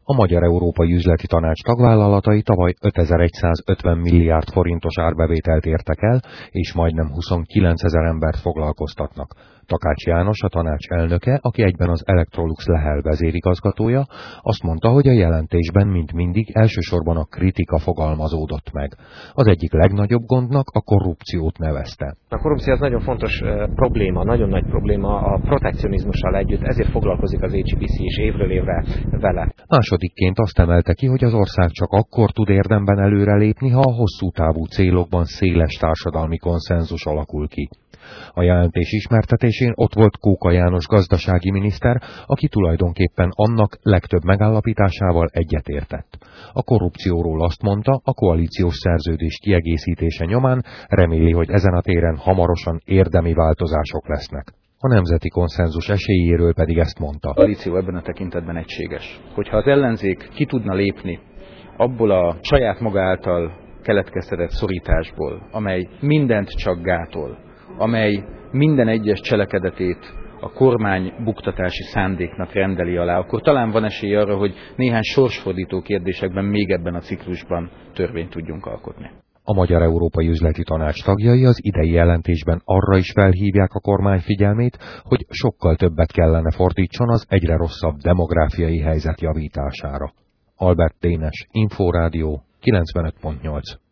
A Magyar Európai Üzleti Tanács tagvállalatai tavaly 5150 milliárd forintos árbevételt értek el, és majdnem 29 000 embert foglalkoztatnak. Takács János, a tanács elnöke, aki egyben az Electrolux Lehel vezérigazgatója, azt mondta, hogy a jelentésben, mint mindig, elsősorban a kritika fogalmazódott meg. Az egyik legnagyobb gondnak a korrupciót nevezte. A korrupció az nagyon fontos probléma, nagyon nagy probléma a protekcionizmussal együtt, ezért foglalkozik az HBC is évről évre vele. Másodikként azt emelte ki, hogy az ország csak akkor tud érdemben előrelépni, ha a hosszú távú célokban széles társadalmi konszenzus alakul ki. A jelentés ismertetésén ott volt Kóka János gazdasági miniszter, aki tulajdonképpen annak legtöbb megállapításával egyetértett. A korrupcióról azt mondta, a koalíciós szerződés kiegészítése nyomán reméli, hogy ezen a téren hamarosan érdemi változások lesznek. A nemzeti konszenzus esélyéről pedig ezt mondta. A koalíció ebben a tekintetben egységes. Hogyha az ellenzék ki tudna lépni abból a saját maga által keletkeztetett szorításból, amely mindent csak gátol, amely minden egyes cselekedetét a kormány buktatási szándéknak rendeli alá, akkor talán van esély arra, hogy néhány sorsfordító kérdésekben még ebben a ciklusban törvényt tudjunk alkotni. A Magyar Európai Üzleti Tanács tagjai az idei jelentésben arra is felhívják a kormány figyelmét, hogy sokkal többet kellene fordítson az egyre rosszabb demográfiai helyzet javítására. Albert Dénes, Inforádió 95.8